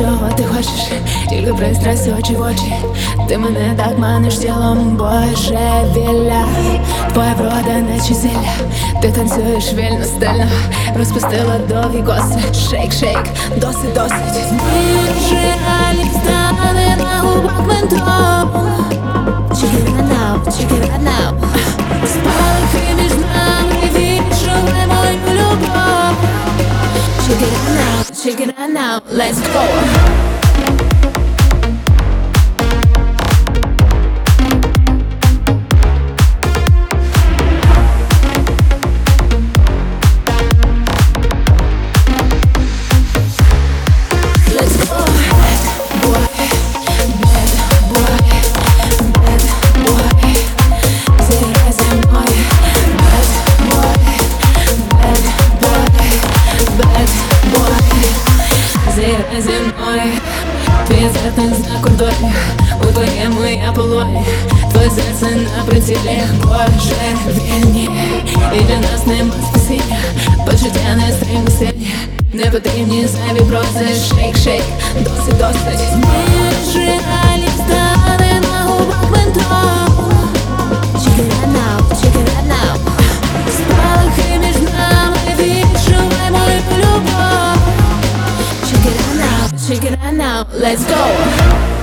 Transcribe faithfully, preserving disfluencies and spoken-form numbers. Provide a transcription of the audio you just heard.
чого ти хочеш, тільки пристрасть очі в очі. Ти мене так маниш тілом, божевілля. Твоя врода наче зілля. Ти танцюєш вільно, стильно, розпустила довгі коси. Шейк, шейк, досить, досить. Зміж реальність стане на губах винтом. Check it out now, check it out now. Спалахи між нами, відчули мою любов. Check it out now, check it out now, let's go. Зі мною твій зеркаль на кордоні, у твоєму я полоні. Твоє серце на прицілі, божевільні. І для нас нема спасіння, почуття не стриму сильні. Не потрібні зайві прози, шейк, шейк, досить, досить. Зміж реальність стане на губах винтом. Check it out now, check it out now. Спалахи між нами, відчули мою любов. Check it out now, check it out now, let's go.